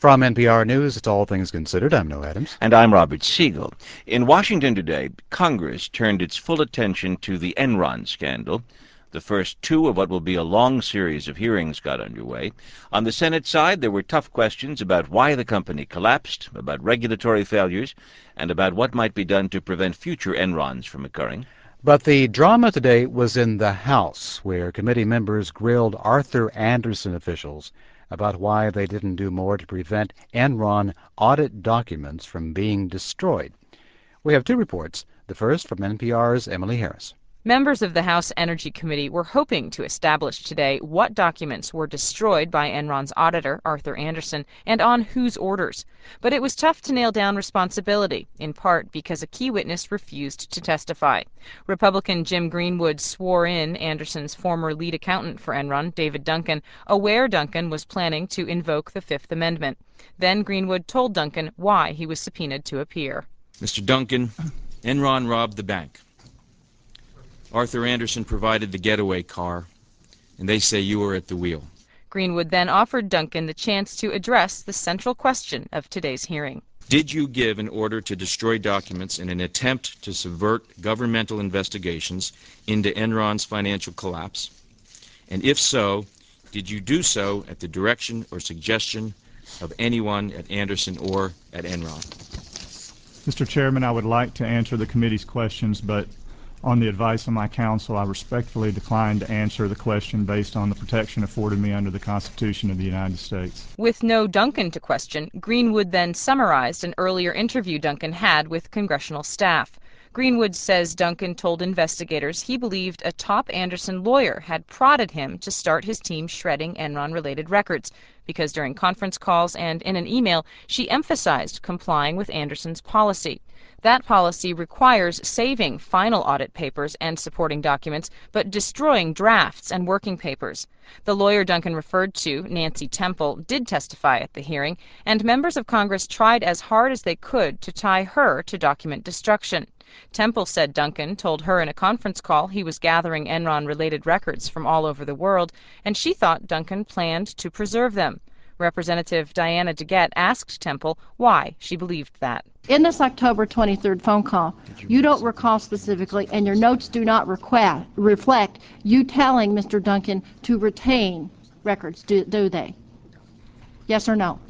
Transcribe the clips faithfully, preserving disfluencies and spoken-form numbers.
From N P R News, it's All Things Considered. I'm Noah Adams. And I'm Robert Siegel. In Washington today, Congress turned its full attention to the Enron scandal. The first two of what will be a long series of hearings got underway. On the Senate side, there were tough questions about why the company collapsed, about regulatory failures, and about what might be done to prevent future Enrons from occurring. But the drama today was in the House, where committee members grilled Arthur Andersen officials about why they didn't do more to prevent Enron audit documents from being destroyed. We have two reports. The first from N P R's Emily Harris. Members of the House Energy Committee were hoping to establish today what documents were destroyed by Enron's auditor, Arthur Andersen, and on whose orders. But it was tough to nail down responsibility, in part because a key witness refused to testify. Republican Jim Greenwood swore in Andersen's former lead accountant for Enron, David Duncan, aware Duncan was planning to invoke the Fifth Amendment. Then Greenwood told Duncan why he was subpoenaed to appear. Mister Duncan, Enron robbed the bank. Arthur Andersen provided the getaway car, and they say you were at the wheel. Greenwood then offered Duncan the chance to address the central question of today's hearing. Did you give an order to destroy documents in an attempt to subvert governmental investigations into Enron's financial collapse? And if so, did you do so at the direction or suggestion of anyone at Andersen or at Enron? Mister Chairman, I would like to answer the committee's questions, but on the advice of my counsel, I respectfully decline to answer the question based on the protection afforded me under the Constitution of the United States. With no Duncan to question, Greenwood then summarized an earlier interview Duncan had with congressional staff. Greenwood says Duncan told investigators he believed a top Andersen lawyer had prodded him to start his team shredding Enron-related records, because during conference calls and in an email, she emphasized complying with Andersen's policy. That policy requires saving final audit papers and supporting documents, but destroying drafts and working papers. The lawyer Duncan referred to, Nancy Temple, did testify at the hearing, and members of Congress tried as hard as they could to tie her to document destruction. Temple said Duncan told her in a conference call he was gathering Enron-related records from all over the world, and she thought Duncan planned to preserve them. Representative Diana DeGette asked Temple why she believed that. In this October twenty-third phone call, you don't recall specifically, and your notes do not request, reflect you telling Mister Duncan to retain records, do, do they? Yes or no?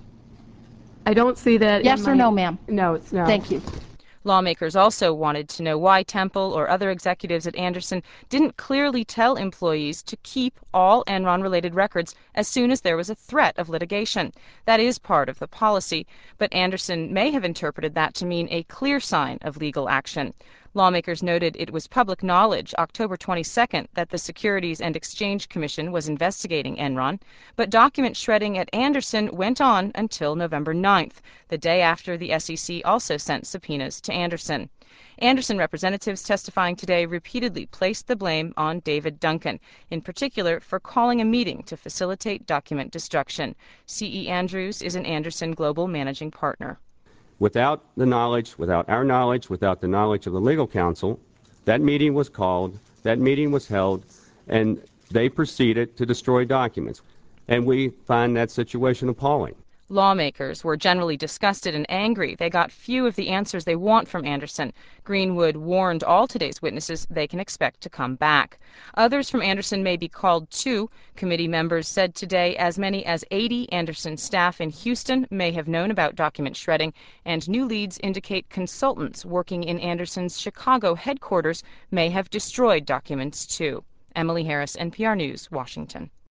I don't see that. Yes or no, ma'am? No, it's no. Thank you. Lawmakers also wanted to know why Temple or other executives at Andersen didn't clearly tell employees to keep all Enron-related records as soon as there was a threat of litigation. That is part of the policy, but Andersen may have interpreted that to mean a clear sign of legal action. Lawmakers noted it was public knowledge October twenty-second that the Securities and Exchange Commission was investigating Enron, but document shredding at Andersen went on until November ninth, the day after the S E C also sent subpoenas to Andersen. Andersen representatives testifying today repeatedly placed the blame on David Duncan, in particular for calling a meeting to facilitate document destruction. C E Andrews is an Andersen Global Managing Partner. Without the knowledge, without our knowledge, without the knowledge of the legal counsel, that meeting was called, that meeting was held, and they proceeded to destroy documents. And we find that situation appalling. Lawmakers were generally disgusted and angry. They got few of the answers they want from Andersen. Greenwood warned all today's witnesses they can expect to come back. Others from Andersen may be called too. Committee members said today as many as eighty Andersen staff in Houston may have known about document shredding, and new leads indicate consultants working in Andersen's Chicago headquarters may have destroyed documents too. Emily Harris, N P R News, Washington.